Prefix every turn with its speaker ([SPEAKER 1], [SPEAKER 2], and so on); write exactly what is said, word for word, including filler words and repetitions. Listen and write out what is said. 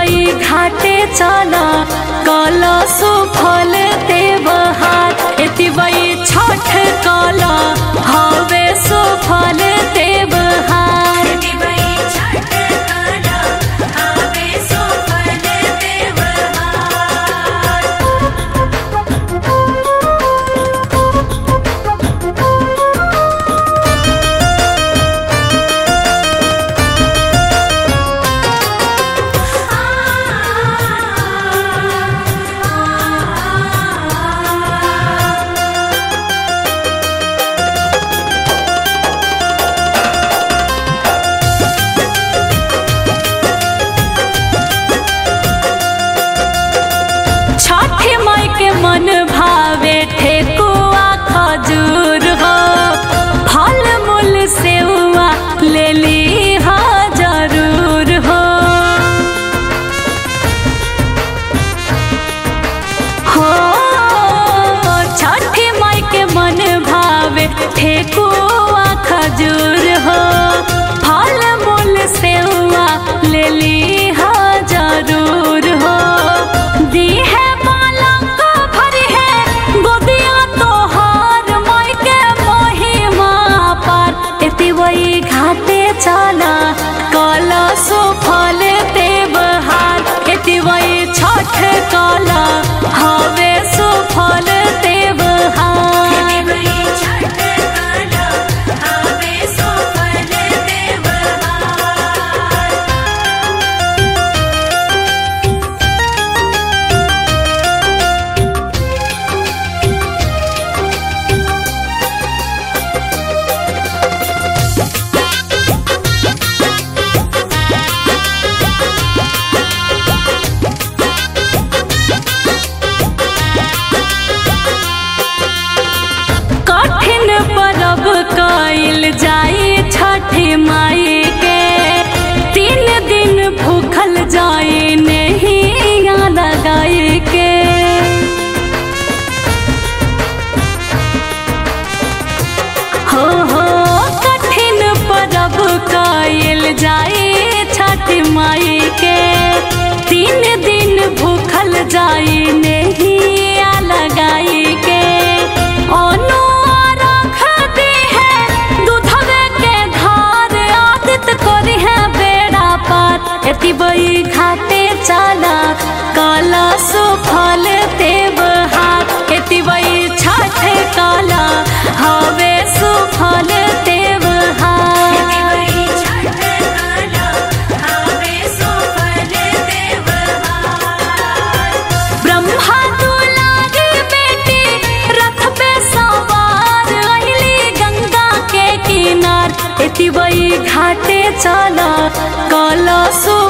[SPEAKER 1] एतिवई घाटे चला कलशो फल देवहार एतिवई छठ कला हवे सो फल देवहार
[SPEAKER 2] एतिवई छठ कला हवे सो फल
[SPEAKER 1] मन भावे ठेकुआ खजूर हो फल मूल सेवा ले ली हा जरूर हो हो छठी माई के मन भावे ठेकुआ खजूर हो फल मूल सेवा ले ली हा जरूर हो दी है एतिवई घाटे चला कलशो फल देवहार एतिवई छठ कला हवे सो फल देवहार
[SPEAKER 2] एतिवई छठ कला हवे सो फल
[SPEAKER 1] कइल जाई छठी माई के तीन दिन भूखल जाई नहीं लगाई के हो हो कठिन परब कइल जाई छठी माई के तीन दिन भूखल जाई नहीं लगाई के ओनो एतिवई घाटे चला कलशो फल देवहार एतिवई छठ कला हवे सो फल देवहार
[SPEAKER 2] एतिवई छठ कला हवे सो फल देवहार
[SPEAKER 1] ब्रह्मा दुलारी बेटी रथ पे सवार अइली गंगा के किनार एतिवई घाटे चला कलशो